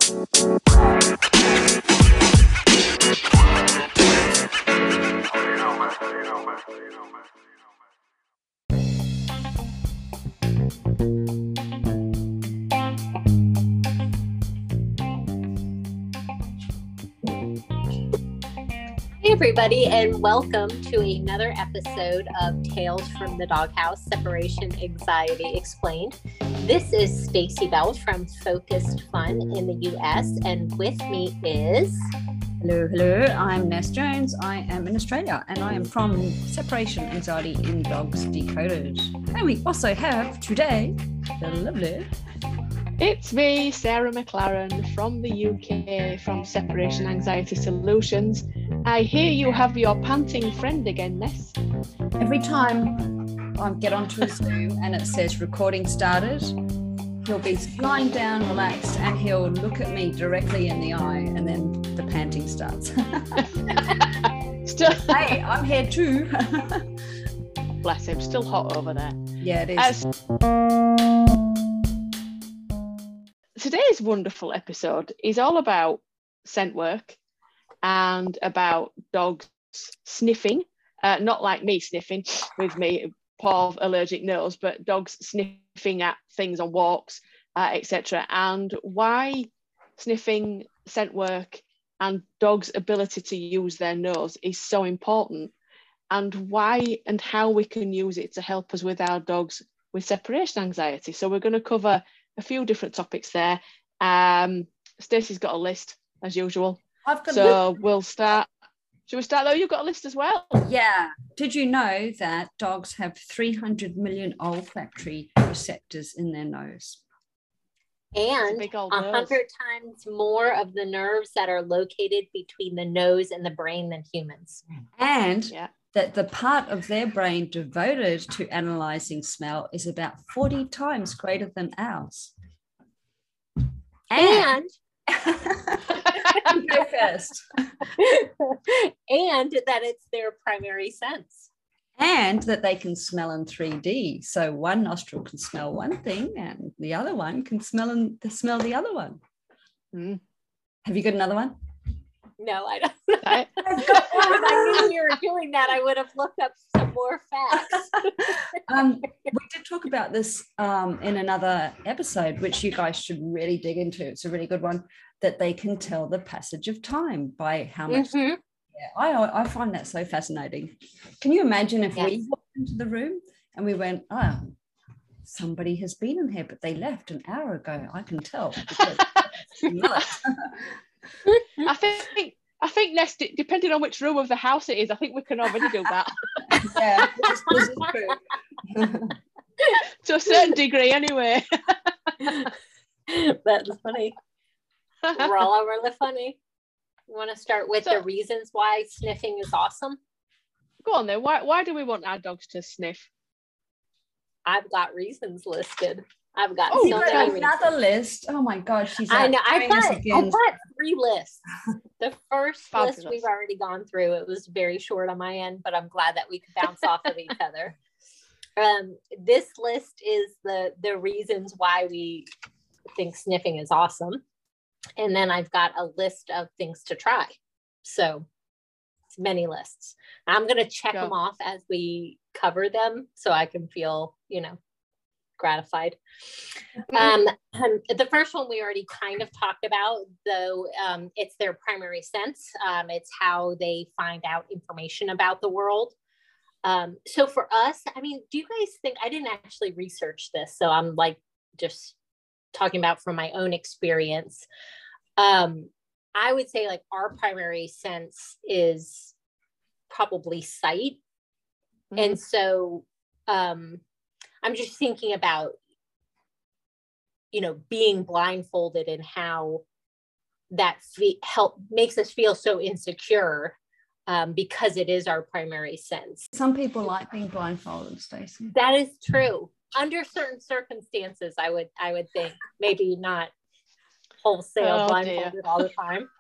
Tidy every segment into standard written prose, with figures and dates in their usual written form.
Hey everybody, and welcome to another episode of Tales from the Doghouse, Separation Anxiety Explained. This is Stacy Bell from Focused Fun in the US, and with me is... Hello, I'm Ness Jones. I am in Australia, and I am from Separation Anxiety in Dogs Decoded. And we also have today the lovely... It's me, Sarah McLaren from the UK, from Separation Anxiety Solutions. I hear you have your panting friend again, Ness. Every time I get onto a Zoom and it says recording started, he'll be lying down, relaxed, and he'll look at me directly in the eye, and then the panting starts. Hey, I'm here too. Bless him, still hot over there. Yeah, it is. Today's wonderful episode is all about scent work and about dogs sniffing, not like me sniffing with me poor allergic nose, but dogs sniffing at things on walks, etc. And why sniffing, scent work and dogs' ability to use their nose is so important, and why and how we can use it to help us with our dogs with separation anxiety. So we're going to cover a few different topics there. Stacey's got a list as usual. I've got so we'll start. Should we start though? You've got a list as well. Yeah. Did you know that dogs have 300 million olfactory receptors in their nose? And 100 times more of the nerves that are located between the nose and the brain than humans. And that the part of their brain devoted to analyzing smell is about 40 times greater than ours. And go first. And that it's their primary sense. And that they can smell in 3D. So one nostril can smell one thing and the other one can smell the other one. Mm. Have you got another one? No, I don't. If I knew you were doing that, I would have looked up some more facts. We did talk about this in another episode, which you guys should really dig into. It's a really good one, that they can tell the passage of time by how much. Mm-hmm. Yeah, I find that so fascinating. Can you imagine if we walked into the room and we went, oh, somebody has been in here, but they left an hour ago. I can tell. I think Ness, depending on which room of the house it is, I think we can already do that. Yeah, this is true. To a certain degree, anyway. That's funny. We're all over the funny. You want to start with the reasons why sniffing is awesome? Go on then. Why do we want our dogs to sniff? I've got reasons listed. I've got another list. Oh my God, she's. I know. I've got 3 lists. The first list we've already gone through. It was very short on my end, but I'm glad that we could bounce off of each other. This list is the reasons why we think sniffing is awesome, and then I've got a list of things to try. So it's many lists. I'm going to check them off as we cover them, so I can feel, gratified. The first one we already kind of talked about, though. It's their primary sense. It's how they find out information about the world. So for us, I mean, do you guys think, I didn't actually research this, so I'm like just talking about from my own experience. I would say like our primary sense is probably sight. Mm-hmm. And so I'm just thinking about, being blindfolded and how that makes us feel so insecure because it is our primary sense. Some people like being blindfolded, Stacey. That is true. Under certain circumstances, I would think, maybe not wholesale blindfolded all the time.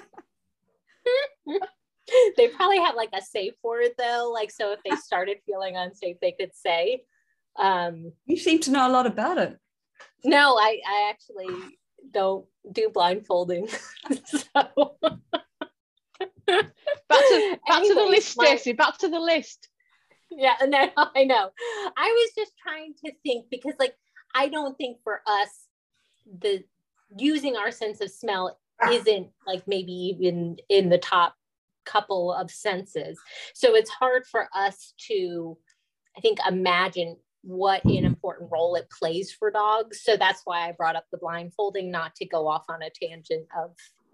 They probably have like a safe word though, like, so if they started feeling unsafe, they could say. You seem to know a lot about it. No, I actually don't do blindfolding. So back to the list, Stacey. Back to the list. Yeah, no, I know. I was just trying to think because, like, I don't think for us the using our sense of smell isn't like maybe even in the top couple of senses. So it's hard for us to, I think, imagine what an important role it plays for dogs. So that's why I brought up the blindfolding, not to go off on a tangent of.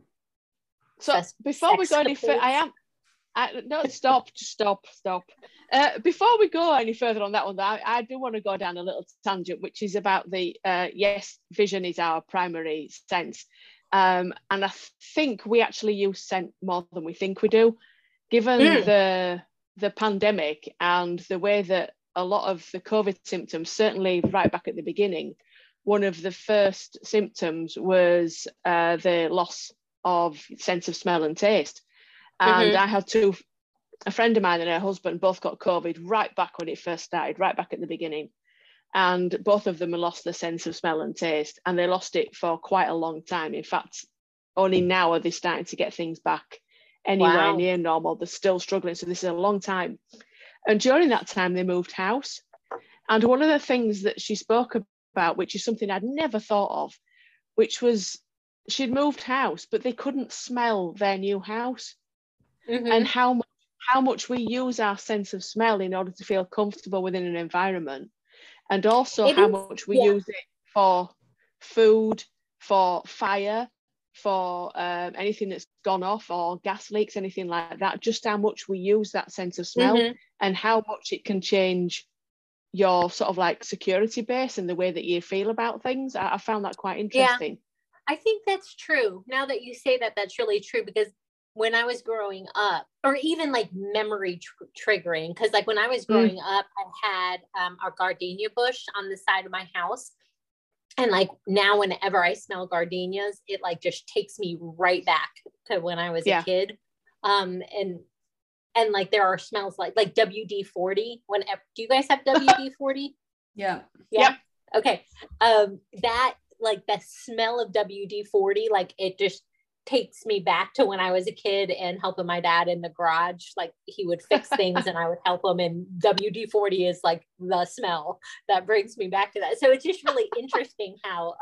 So before we go any further, stop. Before we go any further on that one, I do want to go down a little tangent, which is about the yes, vision is our primary sense, and I think we actually use scent more than we think we do, given the pandemic and the way that a lot of the COVID symptoms, certainly right back at the beginning, one of the first symptoms was the loss of sense of smell and taste. And I had a friend of mine and her husband both got COVID right back when it first started, right back at the beginning. And both of them lost their sense of smell and taste, and they lost it for quite a long time. In fact, only now are they starting to get things back anywhere near normal. They're still struggling. So this is a long time. And during that time, they moved house. And one of the things that she spoke about, which is something I'd never thought of, which was she'd moved house, but they couldn't smell their new house. And how much we use our sense of smell in order to feel comfortable within an environment, and also how much we use it for food, for fire, for anything that's gone off, or gas leaks, anything like that. Just how much we use that sense of smell and how much it can change your sort of like security base and the way that you feel about things. I found that quite interesting. I think that's true. Now that you say that, that's really true, because when I was growing up, or even like memory triggering, because like when I was growing up, I had a gardenia bush on the side of my house. And like now whenever I smell gardenias, it like just takes me right back to when I was a kid. And like there are smells like WD-40. Whenever, do you guys have WD-40? Yeah. Okay. That, like the smell of WD-40, like it just takes me back to when I was a kid and helping my dad in the garage. Like he would fix things and I would help him, and WD-40 is like the smell that brings me back to that. So it's just really interesting how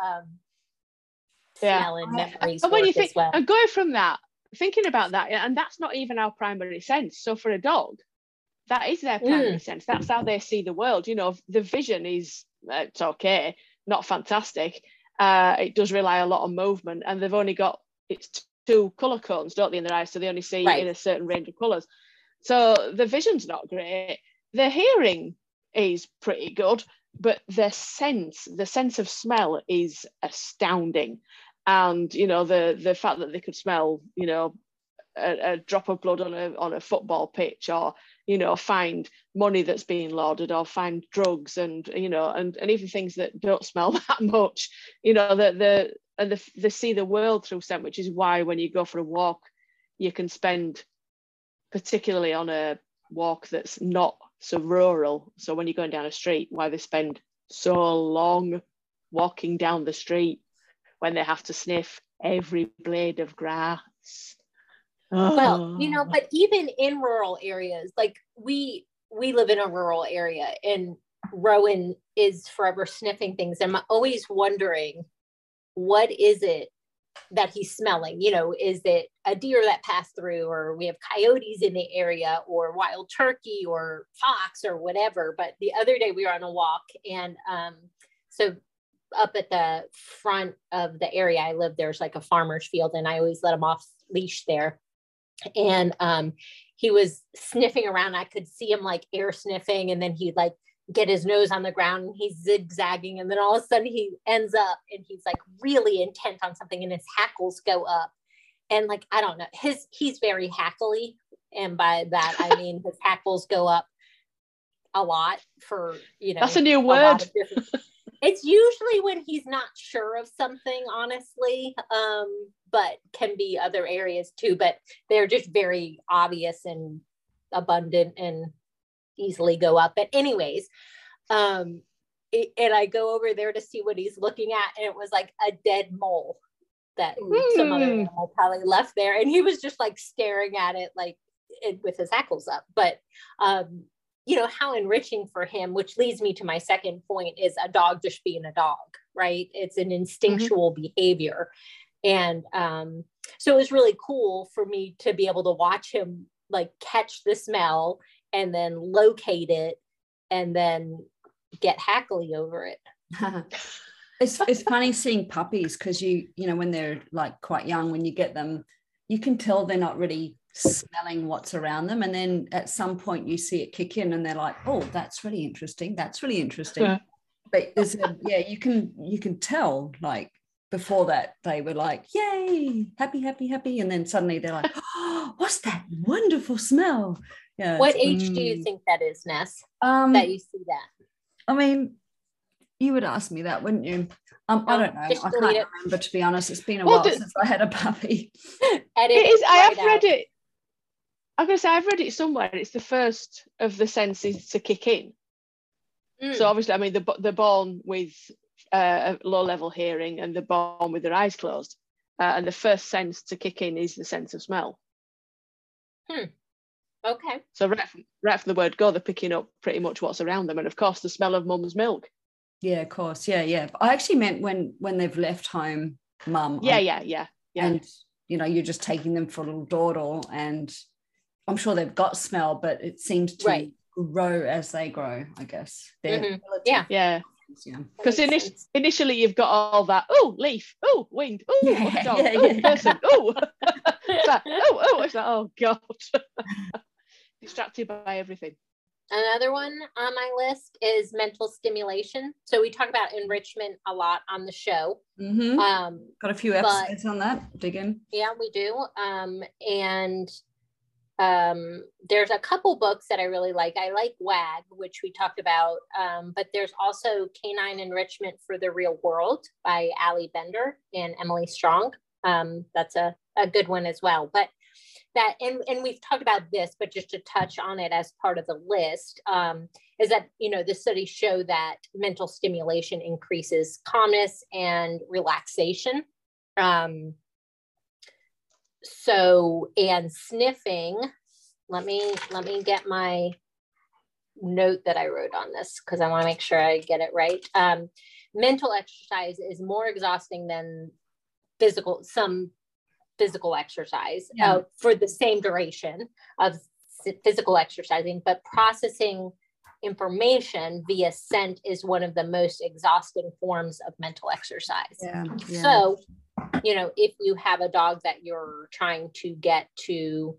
smell and memories and when you think, as well. and going from that, thinking about that, and that's not even our primary sense. So for a dog, that is their primary sense. That's how they see the world. You know, the vision is, it's okay, not fantastic. It does rely a lot on movement, and they've only got, it's two colour cones, don't they, in their eyes, so they only see in a certain range of colours. So the vision's not great. The hearing is pretty good, but the sense of smell is astounding. And, you know, the fact that they could smell, you know, a drop of blood on a football pitch, or, you know, find money that's being laundered, or find drugs, and, you know, and even things that don't smell that much, you know, they see the world through scent, which is why when you go for a walk, you can spend, particularly on a walk that's not so rural. So when you're going down a street, why they spend so long walking down the street when they have to sniff every blade of grass. Well, you know, but even in rural areas, like we live in a rural area, and Rowan is forever sniffing things. I'm always wondering, what is it that he's smelling? You know, is it a deer that passed through, or we have coyotes in the area, or wild turkey, or fox, or whatever. But the other day we were on a walk, and so up at the front of the area I live, there's like a farmer's field, and I always let him off leash there. And he was sniffing around. I could see him like air sniffing, and then he'd like get his nose on the ground, and he's zigzagging, and then all of a sudden he ends up and he's like really intent on something, and his hackles go up. And like, I don't know, he's very hackly, and by that I mean his hackles go up a lot, for, you know, that's a new word. It's usually when he's not sure of something, honestly, but can be other areas too, but they're just very obvious and abundant and easily go up. But anyways, and I go over there to see what he's looking at, and it was like a dead mole that some other animal probably left there, and he was just like staring at it like with his hackles up. But you know, how enriching for him, which leads me to my second point, is a dog just being a dog, right? It's an instinctual behavior. And so it was really cool for me to be able to watch him like catch the smell and then locate it and then get hackly over it. It's funny seeing puppies, because you know, when they're like quite young, when you get them, you can tell they're not really smelling what's around them, and then at some point you see it kick in and they're like, oh, that's really interesting, but there's you can tell, like before that they were like, yay, happy, and then suddenly they're like, oh, what's that wonderful smell? What age do you think that is, Ness, that you see that? I mean, you would ask me that, wouldn't you? I don't know. I can't remember, to be honest. It's been a while since I had a puppy. I've read it. I'm going to say I've read it somewhere. It's the first of the senses to kick in. So obviously, I mean, they're born with a low-level hearing, and they're born with their eyes closed. And the first sense to kick in is the sense of smell. Okay. So right from the word go, they're picking up pretty much what's around them, and of course, the smell of mum's milk. Yeah, of course. Yeah. I actually meant when they've left home, mum. Yeah. And, you know, you're just taking them for a little dawdle, and I'm sure they've got smell, but it seems to grow as they grow, I guess. Yeah. Because initially you've got all that, oh, leaf, oh, wind, oh, dog, person, oh. It's like, it's like, oh, God. Distracted by everything. Another one on my list is mental stimulation. So we talk about enrichment a lot on the show. Got a few episodes on that. Dig in. Yeah, we do. And there's a couple books that I really like. I like WAG, which we talked about, but there's also Canine Enrichment for the Real World by Ali Bender and Emily Strong. That's a good one as well. But that, and we've talked about this, but just to touch on it as part of the list, is that, you know, the studies show that mental stimulation increases calmness and relaxation. So, and sniffing, let me get my note that I wrote on this, because I want to make sure I get it right. Mental exercise is more exhausting than some physical exercise for the same duration of physical exercising, but processing information via scent is one of the most exhausting forms of mental exercise. So, you know, if you have a dog that you're trying to get to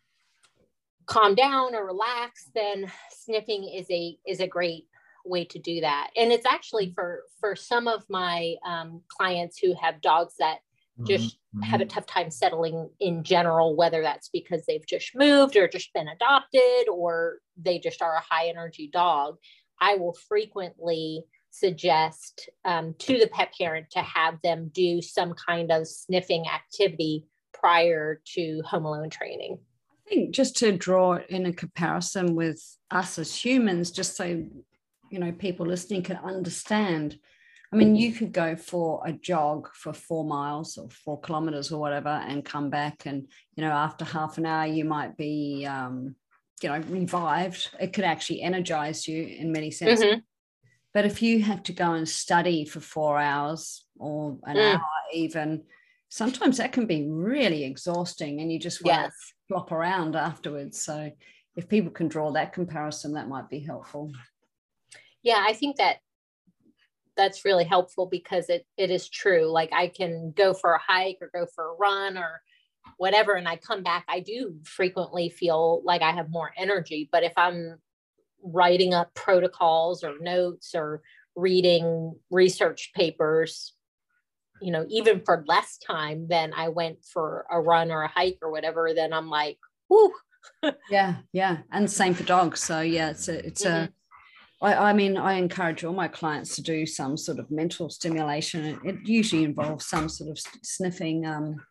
calm down or relax, then sniffing is a great way to do that. And it's actually for some of my clients who have dogs that just have a tough time settling in general, whether that's because they've just moved or just been adopted, or they just are a high energy dog. I will frequently suggest to the pet parent to have them do some kind of sniffing activity prior to home alone training. I think just to draw in a comparison with us as humans, just so, you know, people listening can understand. I mean, you could go for a jog for 4 miles or 4 kilometers or whatever and come back, and, you know, after half an hour, you might be, you know, revived. It could actually energize you in many senses. But if you have to go and study for 4 hours or an hour even, sometimes that can be really exhausting, and you just want to flop around afterwards. So if people can draw that comparison, that might be helpful. Yeah, I think that's really helpful, because it is true. Like, I can go for a hike or go for a run or whatever, and I come back, I do frequently feel like I have more energy. But if I'm writing up protocols or notes or reading research papers, you know, even for less time than I went for a run or a hike or whatever, then I'm like, whoo. Yeah. And same for dogs. So yeah, I mean, I encourage all my clients to do some sort of mental stimulation. It usually involves some sort of sniffing.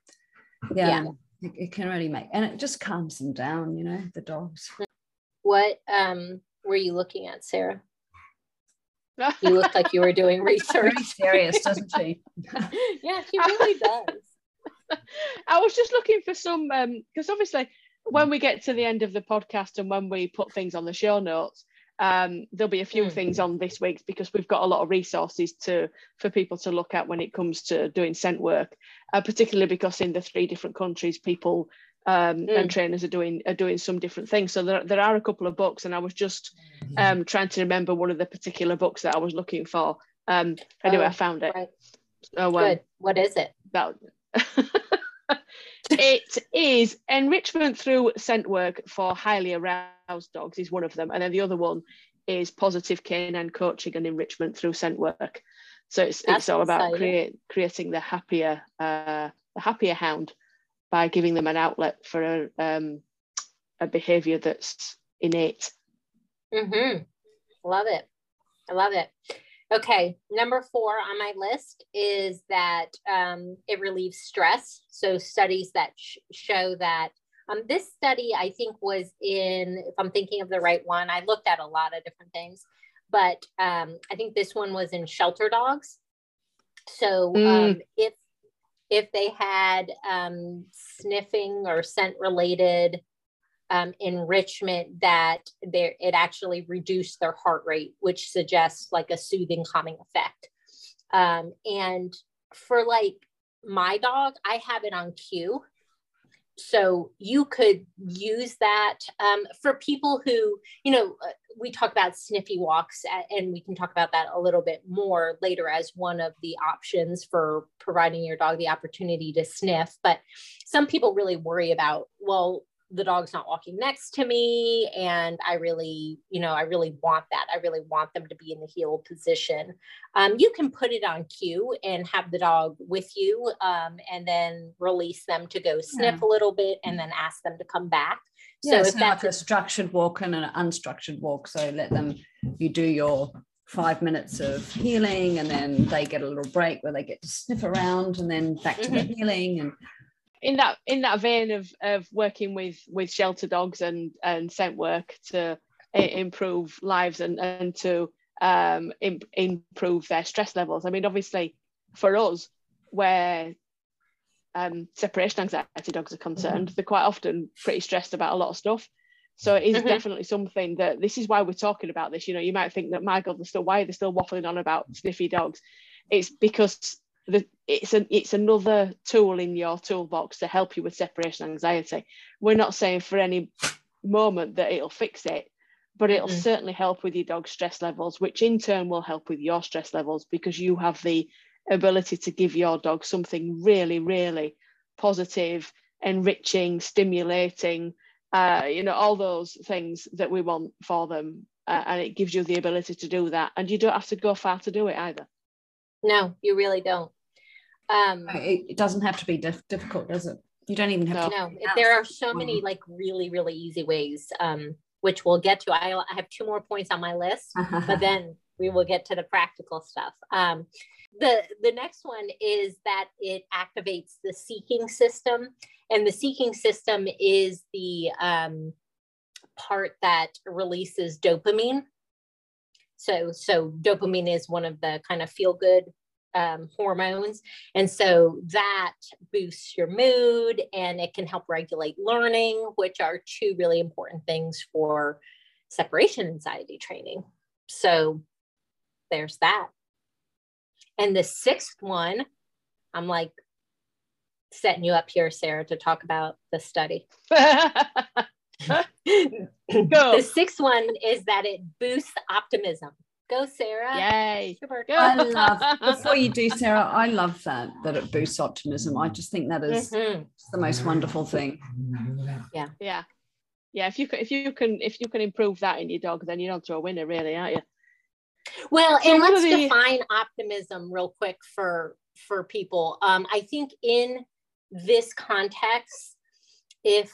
It can really make, and it just calms them down, you know, the dogs. What were you looking at, Sarah? You looked like you were doing research. Very serious, doesn't she? Yeah, she really does. I was just looking for some, because obviously when we get to the end of the podcast and when we put things on the show notes, there'll be a few things on this week's, because we've got a lot of resources for people to look at when it comes to doing scent work, particularly because in the 3 different countries, people and trainers are doing some different things. So there are a couple of books, and I was just trying to remember one of the particular books that I was looking for. Anyway, I found it. Right. So, Good. What is it? It is Enrichment Through Scent Work for Highly Aroused Dogs is one of them, and then the other one is Positive Canine Coaching and Enrichment Through Scent Work. So it's all about creating the happier hound by giving them an outlet for a behavior that's innate. Love it. I love it. Okay, number 4 on my list is that it relieves stress. So studies that show that this study, I think, was in, if I'm thinking of the right one, I looked at a lot of different things, but I think this one was in shelter dogs. So if they had sniffing or scent related enrichment, that it actually reduced their heart rate, which suggests like a soothing, calming effect. And for like my dog, I have it on cue. So you could use that for people who, we talk about sniffy walks, and we can talk about that a little bit more later as one of the options for providing your dog the opportunity to sniff. But some people really worry about, well, the dog's not walking next to me, and I really want that. I really want them to be in the heel position. You can put it on cue and have the dog with you, and then release them to go sniff a little bit, and then ask them to come back. So if that's like a structured walk and an unstructured walk. So you do your 5 minutes of healing, and then they get a little break where they get to sniff around, and then back to the healing. And in that vein of working with shelter dogs and scent work to improve lives and to improve their stress levels. I mean, obviously for us, where separation anxiety dogs are concerned, they're quite often pretty stressed about a lot of stuff. So it is definitely something that, this is why we're talking about this. You might think that, my God, why are they still waffling on about sniffy dogs? It's because it's another tool in your toolbox to help you with separation anxiety. We're not saying for any moment that it'll fix it, but it'll certainly help with your dog's stress levels, which in turn will help with your stress levels, because you have the ability to give your dog something really, really positive, enriching, stimulating, all those things that we want for them. And it gives you the ability to do that. And you don't have to go far to do it either. No, you really don't. It doesn't have to be difficult, does it? You don't even have to. No, there are so many like really, really easy ways, which we'll get to. I have 2 more points on my list, but then we will get to the practical stuff. The next one is that it activates the seeking system, and the seeking system is the part that releases dopamine. So dopamine is one of the kind of feel-good hormones. And so that boosts your mood, and it can help regulate learning, which are 2 really important things for separation anxiety training. So there's that. And the 6th one, I'm like setting you up here, Sarah, to talk about the study. Go. The 6th one is that it boosts optimism. Go, Sarah. Yay. Before you do, Sarah, I love that it boosts optimism. I just think that is the most wonderful thing. Yeah. If you can improve that in your dog, then you're on to a winner, really, aren't you? Well, so and let's define optimism real quick for people. I think in this context, if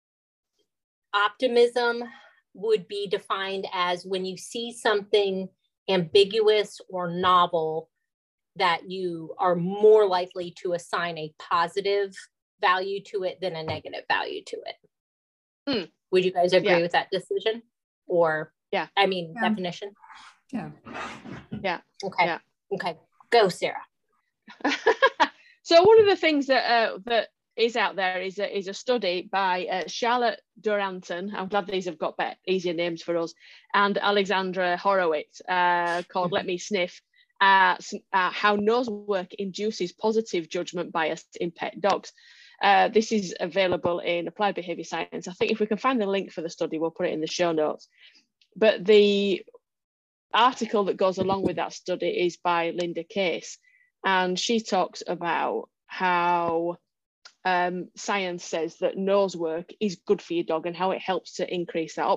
optimism would be defined as when you see something ambiguous or novel, that you are more likely to assign a positive value to it than a negative value to it. Would you guys agree with that decision? Or definition? Yeah. Okay. Yeah. Okay. Go, Sarah. So one of the things that is out there is a study by Charlotte Duranton. I'm glad these have got better, easier names for us, and Alexandra Horowitz, called Let Me Sniff, how nose work induces positive judgment bias in pet dogs. This is available in Applied Behaviour Science. I think if we can find the link for the study, we'll put it in the show notes. But the article that goes along with that study is by Linda Case, and she talks about how science says that nose work is good for your dog and how it helps to increase that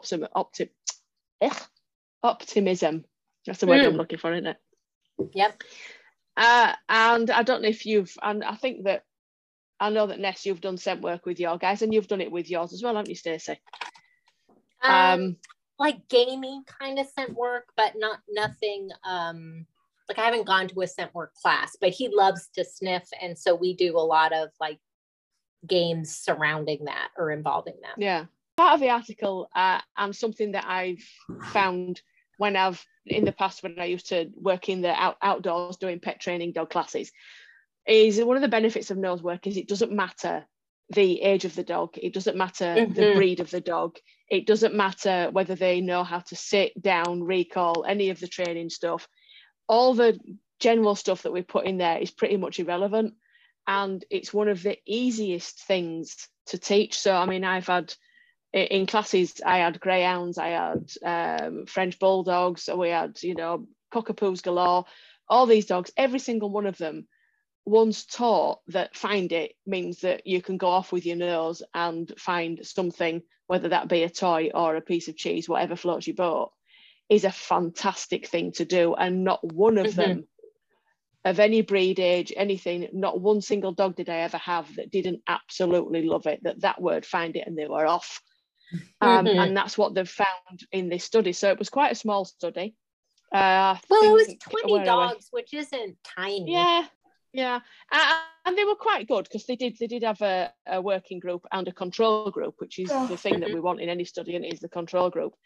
optimism. That's the word I'm looking for, isn't it? Yep. And I don't know if I know that Ness, you've done scent work with your guys, and you've done it with yours as well, haven't you, Stacey? Like gaming kind of scent work, but nothing. Like I haven't gone to a scent work class, but he loves to sniff, and so we do a lot of like games surrounding that or involving that. Yeah, part of the article, and something that I've found when in the past when I used to work in the outdoors doing pet training dog classes, is one of the benefits of nose work is it doesn't matter the age of the dog, it doesn't matter the breed of the dog, it doesn't matter whether they know how to sit down, recall, any of the training stuff. All the general stuff that we put in there is pretty much irrelevant, and it's one of the easiest things to teach. So I mean, I've had in classes, I had greyhounds, I had French bulldogs, we had, cockapoos galore, all these dogs, every single one of them once taught that find it means that you can go off with your nose and find something, whether that be a toy or a piece of cheese, whatever floats your boat, is a fantastic thing to do. And not one of them, of any breed, age, anything, not one single dog did I ever have that didn't absolutely love it, that word, find it, and they were off. And that's what they've found in this study. So it was quite a small study. Well, it was 20 dogs, which isn't tiny. Yeah, and they were quite good because they did have a working group and a control group, which is the thing that we want in any study, and it is the control group.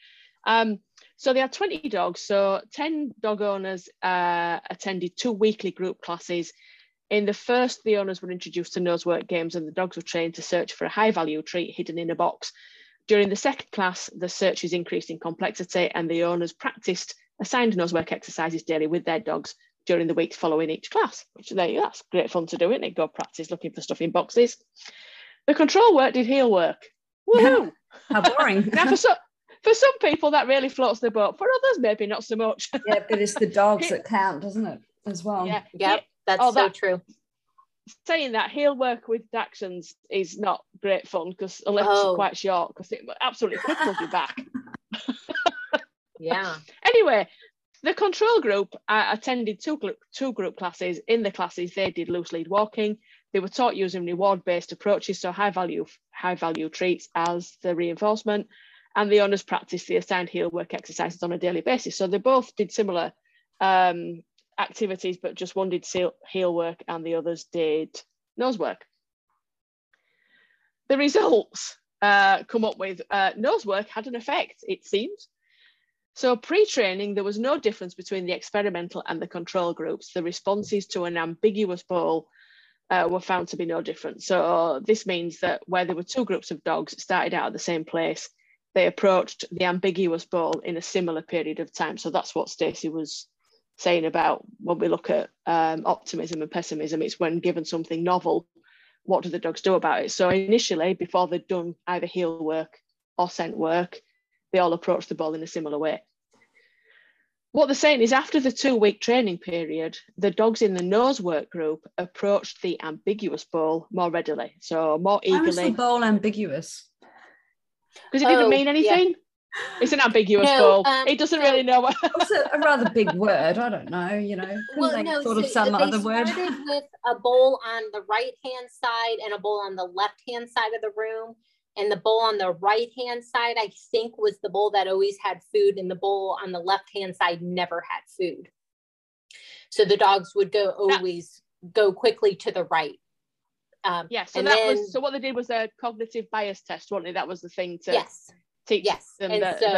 So they had 20 dogs, so 10 dog owners attended 2 weekly group classes. In the first, the owners were introduced to nose work games, and the dogs were trained to search for a high value treat hidden in a box. During the second class, the searches increased in complexity, and the owners practiced assigned nose work exercises daily with their dogs during the weeks following each class, which that's great fun to do, isn't it? Go practice looking for stuff in boxes. The control work did heel work. Woohoo! How boring. Now, for some people, that really floats the boat. For others, maybe not so much. Yeah, but it's the dogs that count, doesn't it, as well? Yeah, that's so true. Saying that, heel work with Dachshunds is not great fun, because unless you're quite short, because it absolutely cripples your back. Yeah. Anyway, the control group attended two group classes. In the classes, they did loose lead walking. They were taught using reward-based approaches, so high value treats as the reinforcement, and the owners practiced the assigned heel work exercises on a daily basis. So they both did similar activities, but just one did heel work and the others did nose work. The results come up with nose work had an effect, it seems. So pre-training, there was no difference between the experimental and the control groups. The responses to an ambiguous bowl were found to be no different. So this means that where there were 2 groups of dogs started out at the same place, they approached the ambiguous bowl in a similar period of time. So that's what Stacey was saying about when we look at optimism and pessimism. It's when given something novel, what do the dogs do about it? So initially, before they'd done either heel work or scent work, they all approached the bowl in a similar way. What they're saying is after the 2-week training period, the dogs in the nose work group approached the ambiguous bowl more readily, so more eagerly. Why was the bowl ambiguous? Because it didn't mean anything. Yeah. It's an ambiguous bowl. It doesn't really know what. It's a rather big word. I don't know. Thought of some other word. They started with a bowl on the right-hand side and a bowl on the left-hand side of the room. And the bowl on the right-hand side, I think, was the bowl that always had food, and the bowl on the left-hand side never had food. So the dogs would always go quickly to the right. So what they did was a cognitive bias test, wasn't it? That was the thing to teach them.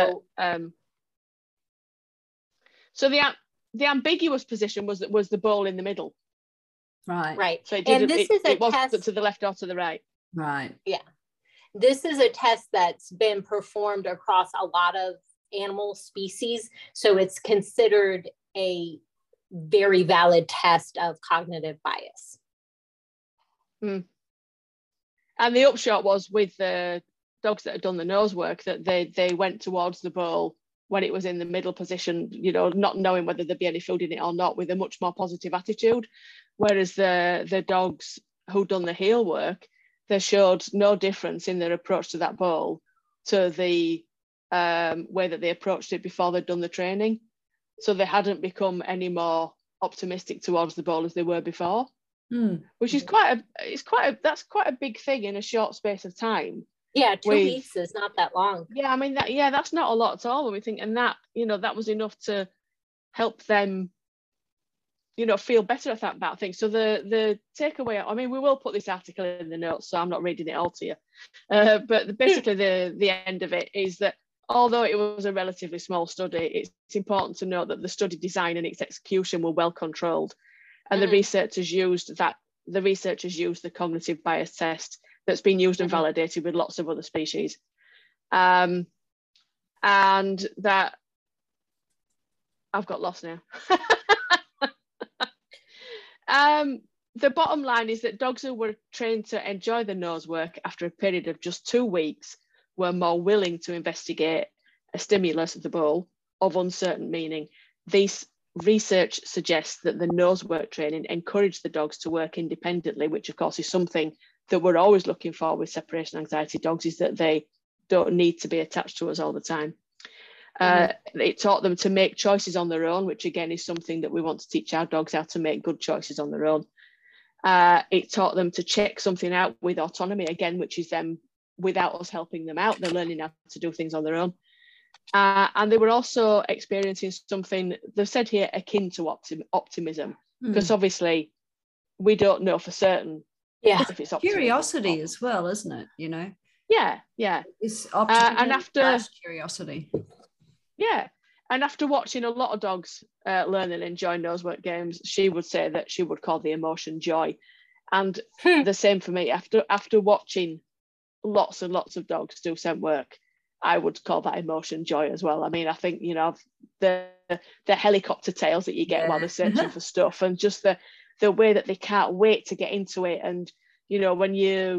So the ambiguous position was the bowl in the middle. Right. So it and this is a it wasn't test to the left or to the right. Right. Yeah. This is a test that's been performed across a lot of animal species. So it's considered a very valid test of cognitive bias. Mm. And the upshot was with the dogs that had done the nose work that they went towards the bowl when it was in the middle position, you know, not knowing whether there'd be any food in it or not, with a much more positive attitude. Whereas the dogs who'd done the heel work, they showed no difference in their approach to that bowl to the way that they approached it before they'd done the training. So they hadn't become any more optimistic towards the bowl as they were before, which is that's quite a big thing in a short space of time. Yeah, 2 weeks is not that long. Yeah, I mean, that's not a lot at all when we think, and that, you know, that was enough to help them, you know, feel better about things. So the takeaway, I mean, we will put this article in the notes, so I'm not reading it all to you. But basically the end of it is that although it was a relatively small study, it's important to note that the study design and its execution were well controlled. And the researchers used the cognitive bias test that's been used and validated with lots of other species. And that, I've got lost now. The bottom line is that dogs who were trained to enjoy the nose work after a period of just 2 weeks were more willing to investigate a stimulus at the bowl of uncertain meaning. This research suggests that the nose work training encouraged the dogs to work independently, which of course is something that we're always looking for with separation anxiety dogs, is that they don't need to be attached to us all the time. It taught them to make choices on their own, which again is something that we want to teach our dogs, how to make good choices on their own. It taught them to check something out with autonomy, again, which is them without us helping them out. They're learning how to do things on their own. And they were also experiencing something, they've said here, akin to optimism, because obviously we don't know for certain if it's optimism. Curiosity as well, isn't it? You know? Yeah. It's optimism and after curiosity. Yeah. And after watching a lot of dogs learn and enjoy nose work games, she would say that she would call the emotion joy. And the same for me. After watching lots and lots of dogs do scent work, I would call that emotion joy as well. I mean, I think, you know, the helicopter tails that you get while they're searching for stuff, and just the way that they can't wait to get into it. And, you know, when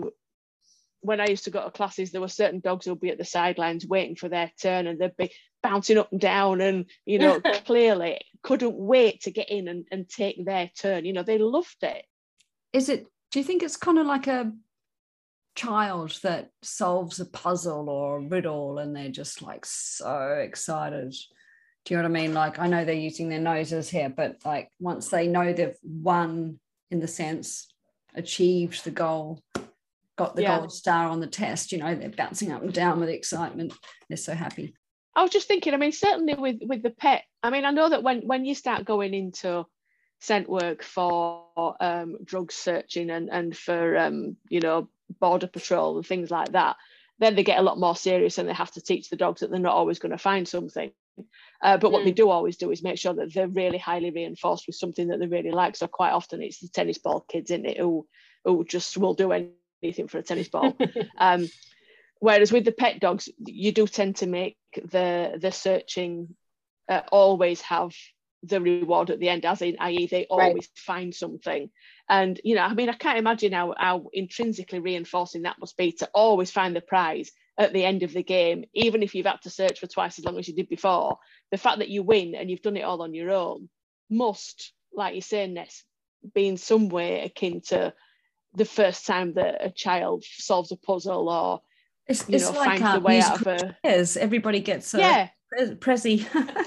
I used to go to classes, there were certain dogs who would be at the sidelines waiting for their turn, and they'd be bouncing up and down and, you know, clearly couldn't wait to get in and take their turn. You know, they loved it. Do you think it's kind of like a child that solves a puzzle or a riddle and they're just like so excited? Do you know what I mean? Like, I know they're using their noses here, but like once they know they've won, in the sense, achieved the goal, got the gold star on the test, you know, they're bouncing up and down with excitement. They're so happy. I was just thinking, I mean, certainly with the pet, I mean, I know that when you start going into scent work for drug searching and for, you know, border patrol and things like that, then they get a lot more serious and they have to teach the dogs that they're not always going to find something. But what they do always do is make sure that they're really highly reinforced with something that they really like. So quite often it's the tennis ball kids, isn't it, who just will do anything for a tennis ball. Whereas with the pet dogs, you do tend to make the searching always have the reward at the end, as in, i.e. they always find something. And, you know, I mean, I can't imagine how intrinsically reinforcing that must be to always find the prize at the end of the game, even if you've had to search for twice as long as you did before. The fact that you win and you've done it all on your own must, like you're saying, Ness, be in some way akin to the first time that a child solves a puzzle or it's like finds the way out of a... Everybody gets a Prezi.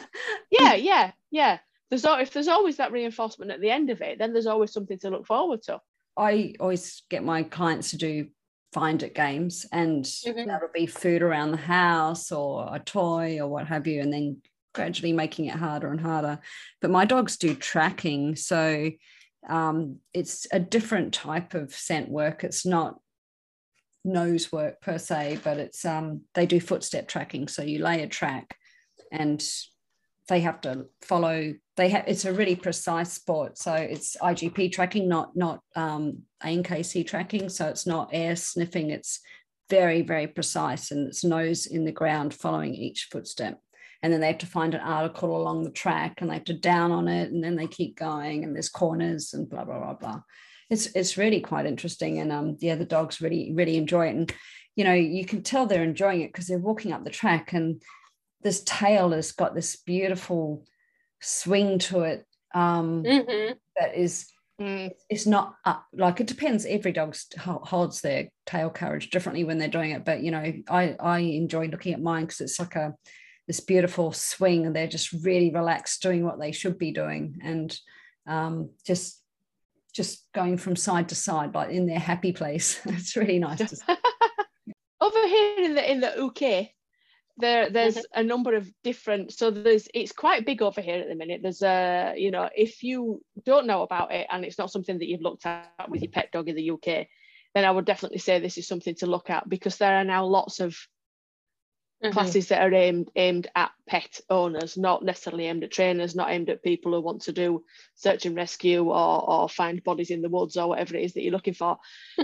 Yeah. If there's always that reinforcement at the end of it, then there's always something to look forward to. I always get my clients to do find it games, and that'll be food around the house or a toy or what have you, and then gradually making it harder and harder. But my dogs do tracking, so it's a different type of scent work. It's not nose work per se, but it's they do footstep tracking. So you lay a track and they have to follow. It's a really precise sport, so it's IGP tracking, not ANKC tracking. So it's not air sniffing. It's very, very precise, and it's nose in the ground following each footstep. And then they have to find an article along the track, and they have to down on it, and then they keep going, and there's corners and blah blah blah blah. It's really quite interesting, and the dogs really, really enjoy it. And you can tell they're enjoying it because they're walking up the track, and this tail has got this beautiful swing to it that is it's not like, it depends. Every dog holds their tail courage differently when they're doing it, but I enjoy looking at mine because it's like this beautiful swing, and they're just really relaxed doing what they should be doing, and just going from side to side, like in their happy place. It's really nice to see. Over here in the UK, there's a number of different, so it's quite big over here at the minute. There's if you don't know about it and it's not something that you've looked at with your pet dog in the UK, then I would definitely say this is something to look at, because there are now lots of classes that are aimed at pet owners, not necessarily aimed at trainers, not aimed at people who want to do search and rescue or find bodies in the woods or whatever it is that you're looking for.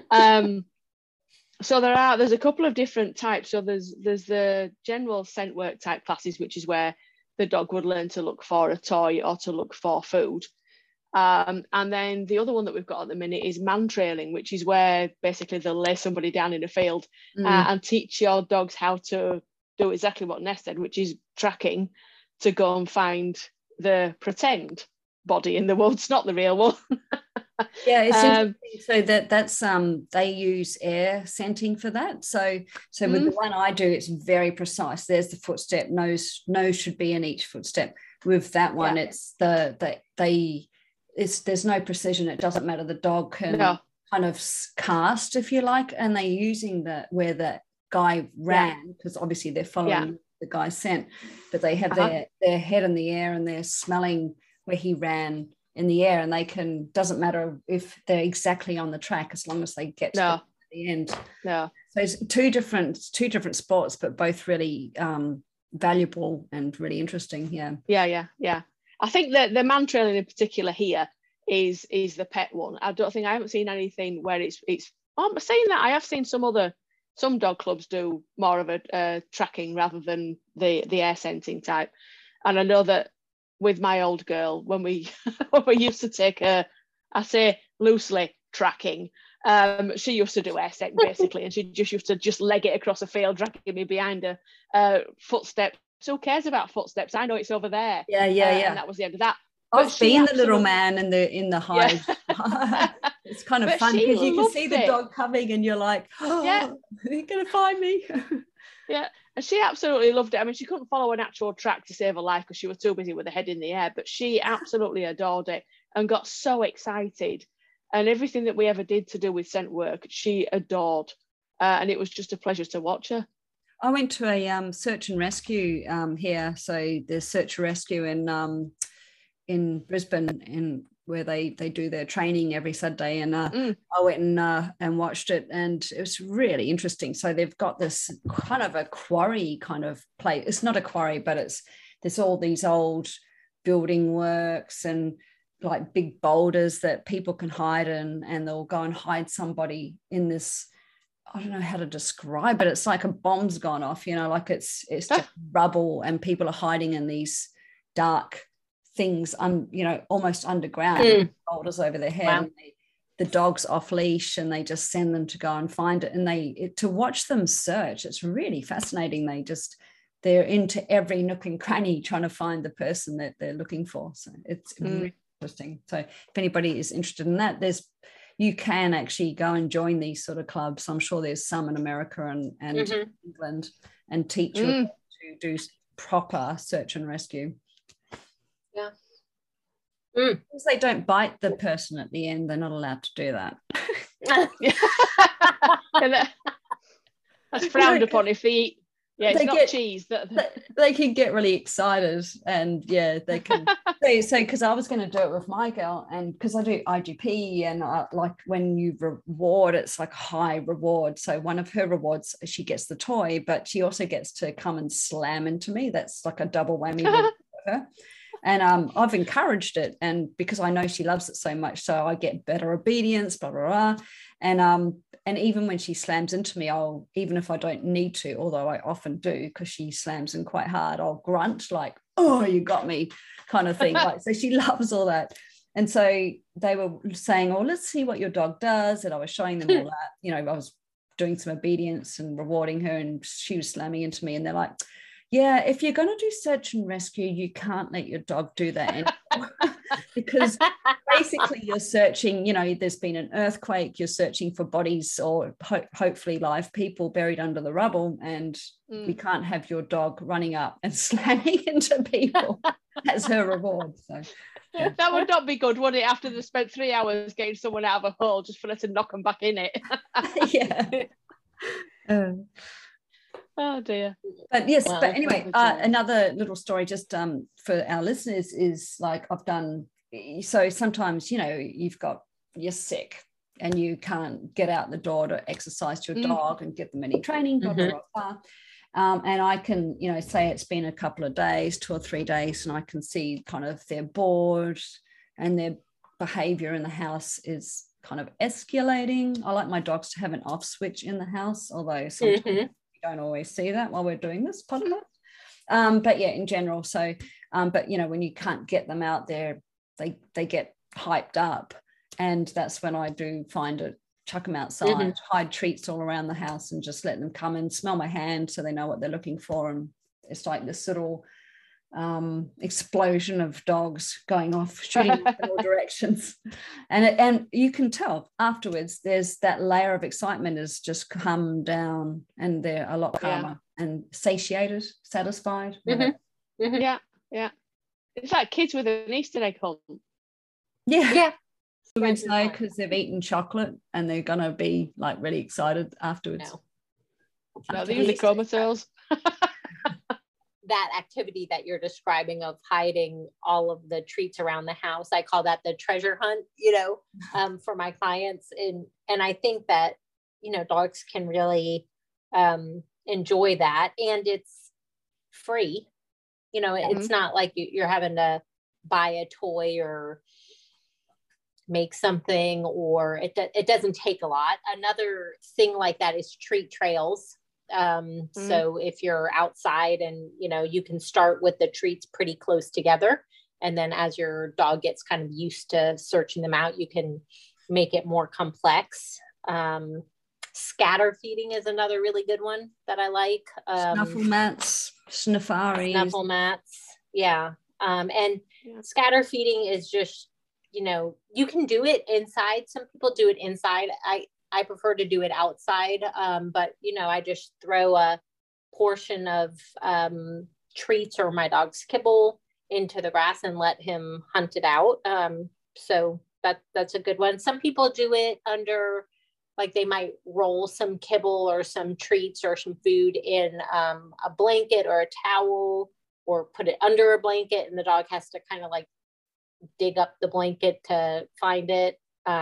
So there's a couple of different types. So there's the general scent work type classes, which is where the dog would learn to look for a toy or to look for food. And then the other one that we've got at the minute is man trailing, which is where basically they'll lay somebody down in a field and teach your dogs how to do exactly what Ness said, which is tracking to go and find the pretend body in the woods, not the real one. Yeah, it's interesting. So that's they use air scenting for that. So with the one I do, it's very precise. There's the footstep. Nose should be in each footstep. With that one, it's there's no precision. It doesn't matter. The dog can kind of cast, if you like, and they're using where the guy ran, because obviously they're following the guy's scent, but they have their head in the air and they're smelling where he ran in the air, and doesn't matter if they're exactly on the track as long as they get to the end. So it's two different sports, but both really valuable and really interesting. Yeah. I think that the man trailing in particular here is the pet one. I haven't seen anything where it's I'm saying that I have seen some dog clubs do more of a tracking rather than the air scenting type. And I know that with my old girl, when we used to take I say loosely tracking, she used to do air scent basically, and she just used to leg it across a field, dragging me behind her. Footsteps. Who cares about footsteps? I know it's over there. Yeah. And that was the end of that. I've been the little man in the hide. It's kind of fun because you can see the dog coming and you're like, you're going to find me. Yeah, and she absolutely loved it. I mean, she couldn't follow an actual track to save her life because she was too busy with her head in the air, but she absolutely adored it and got so excited. And everything that we ever did to do with scent work, she adored. And it was just a pleasure to watch her. I went to a search and rescue here. So there's search and rescue in Brisbane, where they do their training every Saturday, and I went and watched it, and it was really interesting. So they've got this kind of a quarry kind of place. It's not a quarry, but there's all these old building works and like big boulders that people can hide in, and they'll go and hide somebody in this. I don't know how to describe it. It's like a bomb's gone off, like it's just rubble, and people are hiding in these dark things, almost underground, boulders over their head. Wow. And the dog's off leash, and they just send them to go and find it. And to watch them search, it's really fascinating. They're into every nook and cranny trying to find the person that they're looking for. So it's really interesting. So if anybody is interested in that, you can actually go and join these sort of clubs. I'm sure there's some in America and England, and teach you to do proper search and rescue. Yeah. Because they don't bite the person at the end, they're not allowed to do that. That's frowned upon if they eat. Yeah, it's not cheese. They can get really excited, and they can. so because I was going to do it with my girl, and because I do IGP, and like when you reward, it's like high reward. So one of her rewards, she gets the toy, but she also gets to come and slam into me. That's like a double whammy with her. And I've encouraged it, and because I know she loves it so much, so I get better obedience, blah, blah, blah. And even when she slams into me, even if I don't need to, although I often do, because she slams in quite hard, I'll grunt like, oh, you got me, kind of thing. Like, so she loves all that. And so they were saying, oh, let's see what your dog does. And I was showing them all that, you know, I was doing some obedience and rewarding her, and she was slamming into me. And they're like, yeah, if you're going to do search and rescue, you can't let your dog do that anymore. Because basically you're searching, you know, there's been an earthquake, you're searching for bodies or hopefully live people buried under the rubble, and we can't have your dog running up and slamming into people as her reward. So yeah. That would not be good, would it, after they spent 3 hours getting someone out of a hole just for her to knock them back in it? Yeah. Oh dear. But yes, well, but anyway, another little story just for our listeners is like I've done, so sometimes, you know, you're sick and you can't get out the door to exercise your dog and get them any training, blah, blah, blah, blah. And I can, you know, say it's been a couple of days, 2 or 3 days, and I can see kind of they're bored and their behavior in the house is kind of escalating. I like my dogs to have an off switch in the house, although sometimes we don't always see that while we're doing this podcast. But yeah, in general. So, but you know, when you can't get them out there, they get hyped up, and that's when I do find it. Chuck them outside, hide treats all around the house, and just let them come and smell my hand so they know what they're looking for. And it's like this little explosion of dogs going off, shooting in all directions. And you can tell afterwards there's that layer of excitement has just come down, and they're a lot calmer and satiated, satisfied. Yeah. It's like kids with an Easter egg hunt. Yeah. Because they've eaten chocolate and they're gonna be like really excited afterwards. No, they're usually comatose. That activity that you're describing of hiding all of the treats around the house, I call that the treasure hunt, you know, for my clients. And I think that, you know, dogs can really enjoy that, and it's free. You know, it's not like you're having to buy a toy or make something, or it doesn't take a lot. Another thing like that is treat trails. So if you're outside and, you know, you can start with the treats pretty close together, and then as your dog gets kind of used to searching them out, you can make it more complex. Scatter feeding is another really good one that I like. Snuffle mats, sniffaries. Snuffle mats. Yeah. And scatter feeding is just, you know, you can do it inside. Some people do it inside. I prefer to do it outside. But, you know, I just throw a portion of treats or my dog's kibble into the grass and let him hunt it out. So that's a good one. Some people do it under, like they might roll some kibble or some treats or some food in a blanket or a towel, or put it under a blanket, and the dog has to kind of like dig up the blanket to find it.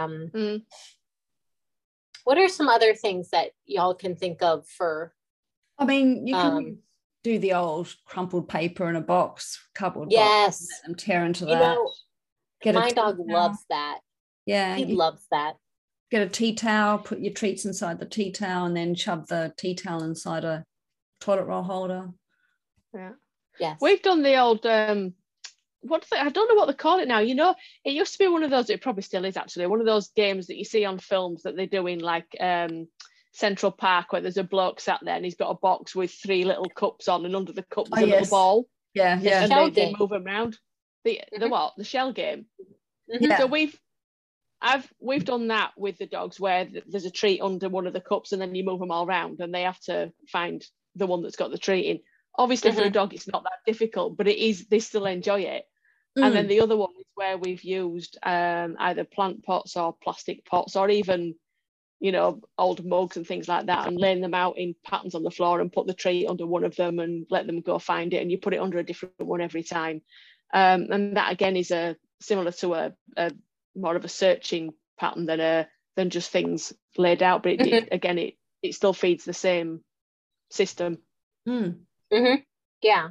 What are some other things that y'all can think of for? I mean, you can do the old crumpled paper in a box, cardboard box, let them tear into you that. Know, my dog loves that. Yeah, he loves that. Get a tea towel, put your treats inside the tea towel, and then shove the tea towel inside a toilet roll holder. Yeah. Yes. We've done the old I don't know what they call it now. You know, it used to be one of those, it probably still is actually, one of those games that you see on films that they do in like Central Park, where there's a bloke sat there and he's got a box with 3 little cups on, and under the cup there's a little ball. Yeah. And they move them around. The what? The shell game. So we've done that with the dogs, where there's a treat under one of the cups and then you move them all around and they have to find the one that's got the treat in. Obviously for a dog it's not that difficult, but they still enjoy it. And then the other one is where we've used either plant pots or plastic pots, or even, you know, old mugs and things like that, and laying them out in patterns on the floor and put the treat under one of them and let them go find it, and you put it under a different one every time. And that again is similar to a more of a searching pattern than just things laid out, but it still feeds the same system. Yeah.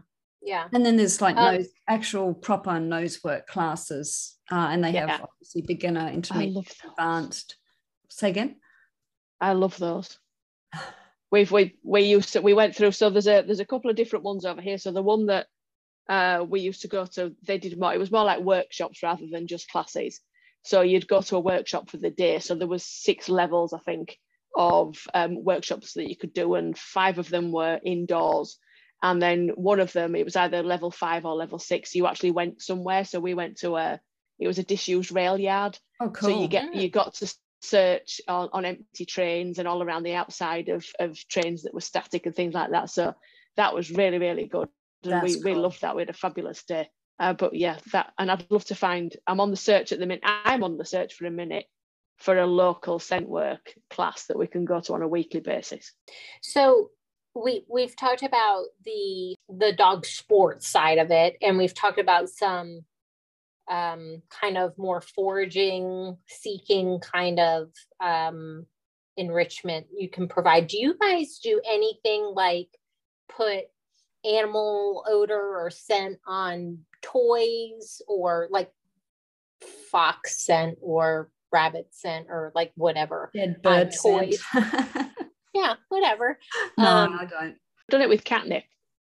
Yeah. And then there's like actual proper nose work classes, and they have obviously beginner, intermediate, advanced. Say again. I love those. We went through. So there's a couple of different ones over here. So the one that we used to go to, they did more. It was more like workshops rather than just classes. So you'd go to a workshop for the day. So there was 6 levels, I think, of workshops that you could do, and 5 of them were indoors. And then one of them, it was either level 5 or level 6. You actually went somewhere. So we went to it was a disused rail yard. Oh, cool. So you got to search on empty trains and all around the outside of trains that were static and things like that. So that was really, really good. And we loved that. We had a fabulous day. But yeah, and I'd love to find, I'm on the search at the minute. I'm on the search for a minute for a local scent work class that we can go to on a weekly basis. So we've talked about the dog sports side of it, and we've talked about some kind of more foraging, seeking kind of enrichment you can provide. Do you guys do anything like put animal odor or scent on toys, or like fox scent or rabbit scent or like whatever? Dead bird toys. Yeah, whatever. No, I don't. I've done it with catnip.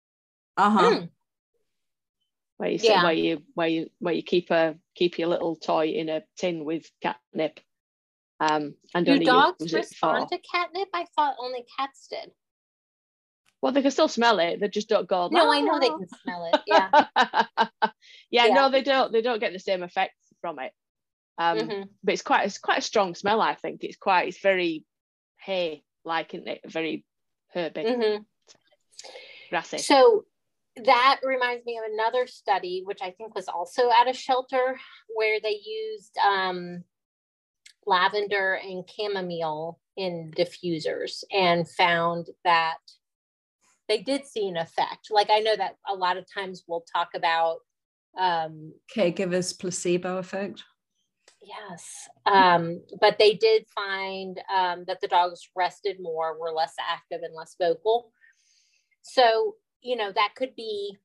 Where you sit, where you keep your little toy in a tin with catnip. And do dogs respond to catnip? I thought only cats did. Well, they can still smell it. They just don't go. No, I know they can smell it. Yeah. No, they don't. They don't get the same effect from it. But it's quite a strong smell. I think it's very hay-like, isn't it? Very herby, grassy. So that reminds me of another study, which I think was also at a shelter, where they used lavender and chamomile in diffusers and found that they did see an effect. Like, I know that a lot of times we'll talk about caregivers placebo effect. Yes. But they did find that the dogs rested more, were less active and less vocal. So, that could be,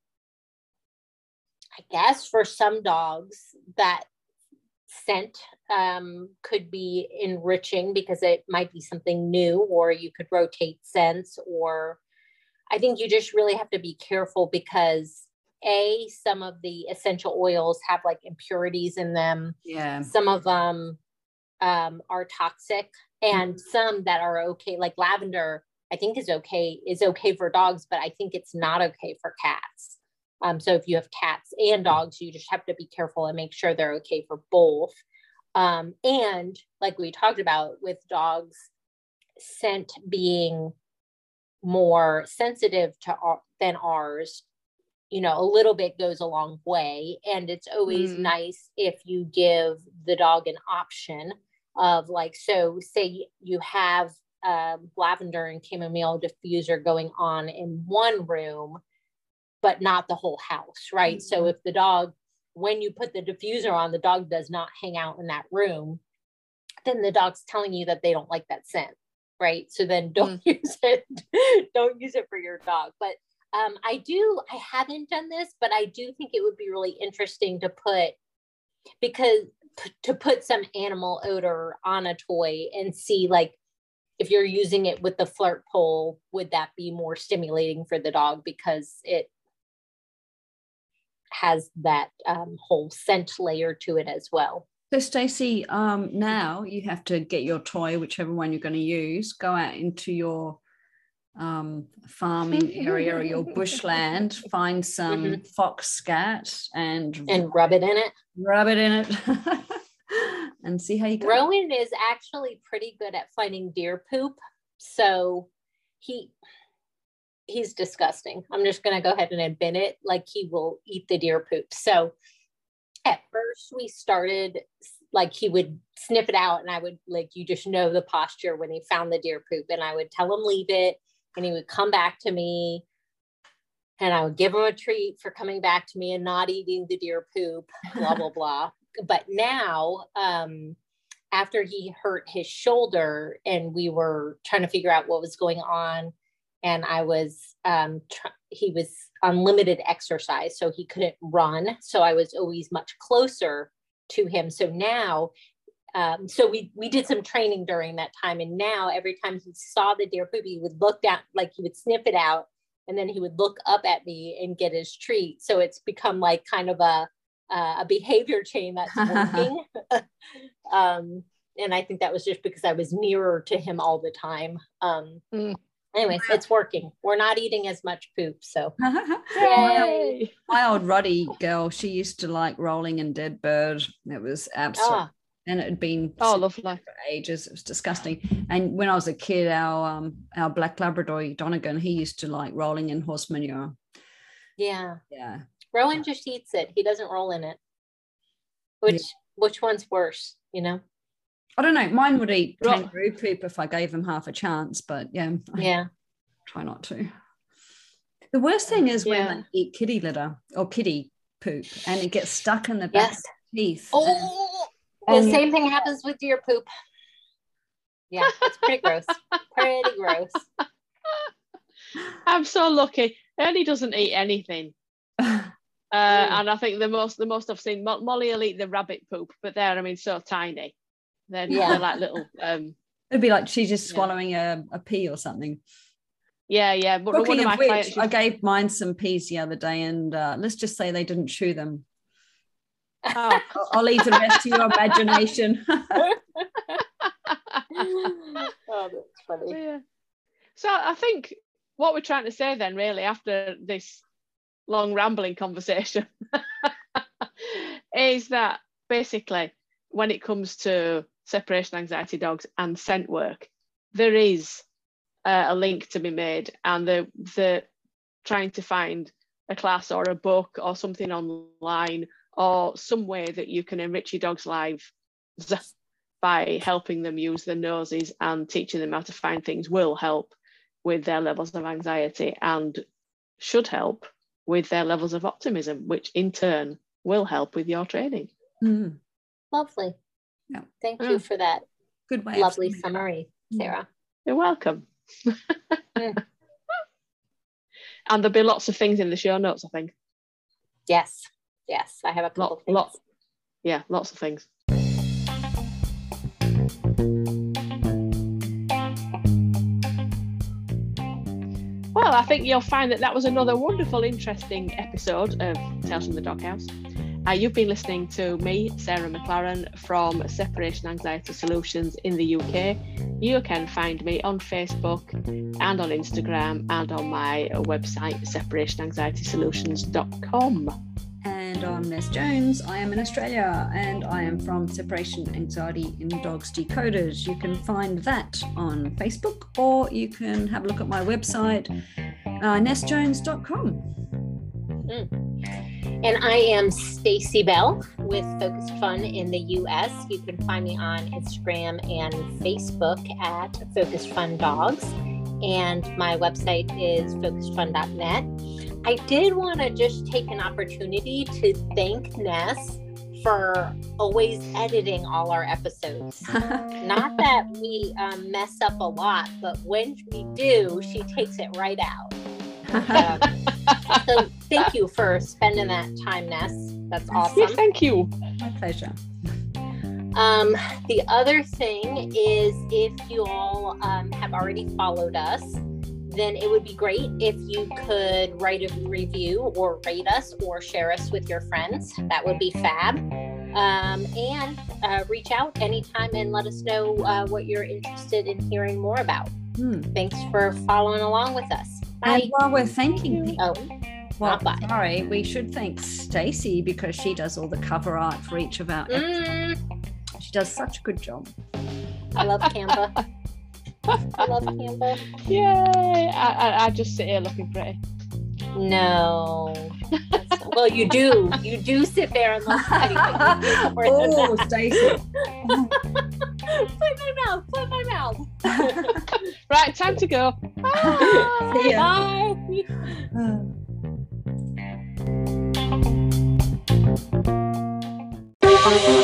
I guess, for some dogs, that scent could be enriching because it might be something new, or you could rotate scents, or I think you just really have to be careful because some of the essential oils have like impurities in them. Yeah. Some of them are toxic, and some that are okay, like lavender, I think is okay for dogs, but I think it's not okay for cats. So if you have cats and dogs, you just have to be careful and make sure they're okay for both. And like we talked about with dogs, scent being more sensitive than ours, a little bit goes a long way. And it's always nice if you give the dog an option of like, so say you have lavender and chamomile diffuser going on in one room, but not the whole house, right? So if the dog, when you put the diffuser on, the dog does not hang out in that room, then the dog's telling you that they don't like that scent, right? So then don't use it. Don't use it for your dog. But I haven't done this, but I do think it would be really interesting to put some animal odor on a toy and see, like, if you're using it with the flirt pole, would that be more stimulating for the dog because it has that whole scent layer to it as well. So Stacey, now you have to get your toy, whichever one you're going to use, go out into your farming area or your bushland, find some fox scat and rub it in it. Rub it in it. And see how you go. Rowan is actually pretty good at finding deer poop. So he's disgusting. I'm just going to go ahead and admit it. Like, he will eat the deer poop. So at first we started, like, he would sniff it out and I would, like, you just know the posture when he found the deer poop, and I would tell him leave it, and he would come back to me, and I would give him a treat for coming back to me and not eating the deer poop, blah, blah, blah. But now, after he hurt his shoulder and we were trying to figure out what was going on, and I was he was on limited exercise, so he couldn't run. So I was always much closer to him. So now, so we did some training during that time. And now every time he saw the deer poop, he would look down, like he would sniff it out, and then he would look up at me and get his treat. So it's become like kind of a behavior chain that's working. And I think that was just because I was nearer to him all the time. Anyway, it's working. We're not eating as much poop, so. Yay. My old Ruddy girl, she used to like rolling in dead bird. It was absolutely, and it had been lovely for ages. It was disgusting. And when I was a kid, our black Labrador Donegan, he used to like rolling in horse manure. Yeah. Yeah. Rowan just eats it. He doesn't roll in it. Which one's worse, you know? I don't know. Mine would eat kangaroo poop if I gave him half a chance, but I try not to. The worst thing is when they eat kitty litter or kitty poop and it gets stuck in the back of the teeth. Oh, the same thing happens with deer poop. Yeah, it's pretty gross. Pretty gross. I'm so lucky. Ernie doesn't eat anything. And I think the most I've seen, Molly will eat the rabbit poop, but they're, so tiny. They're like little. It'd be like she's just swallowing a pea or something. Yeah. But Talking of which, I gave mine some peas the other day, and let's just say they didn't chew them. Oh. I'll leave the rest to your imagination. Oh, that's funny. Yeah. So I think what we're trying to say then, really, after this long rambling conversation, is that basically when it comes to separation anxiety dogs and scent work, there is a link to be made, and the trying to find a class or a book or something online or some way that you can enrich your dog's lives by helping them use their noses and teaching them how to find things will help with their levels of anxiety and should help with their levels of optimism, which in turn will help with your training. Lovely. Yeah. Thank you for that. Good way. Lovely summary, Sarah. You're welcome. And there'll be lots of things in the show notes, I think. Yes. I have a couple of things. Lots of things. Well, I think you'll find that was another wonderful, interesting episode of Tales from the Doghouse. You've been listening to me, Sarah McLaren, from Separation Anxiety Solutions in the UK. You can find me on Facebook and on Instagram and on my website, separationanxietysolutions.com. And I'm Ness Jones. I am in Australia, and I am from Separation Anxiety in Dogs Decoded. You can find that on Facebook, or you can have a look at my website, nessjones.com. And I am Stacy Bell with Focused Fun in the US. You can find me on Instagram and Facebook at Focused Fun Dogs. And my website is focusedfun.net. I did want to just take an opportunity to thank Ness for always editing all our episodes. Not that we mess up a lot, but when we do, she takes it right out. So thank you for spending that time, Ness. That's awesome. Yes, thank you. My pleasure. The other thing is, if you all have already followed us, then it would be great if you could write a review or rate us or share us with your friends. That would be fab. And reach out anytime and let us know what you're interested in hearing more about. Thanks for following along with us. Bye. And while we're thanking people, bye. We should thank Stacy because she does all the cover art for each of our episodes. She does such a good job. I love Canva. I love Canva. Yay! I just sit here looking pretty. No. Well, you do. You do sit there and look pretty. Oh, Stacy. Play my mouth. Right, time to go. Bye. See ya. Bye.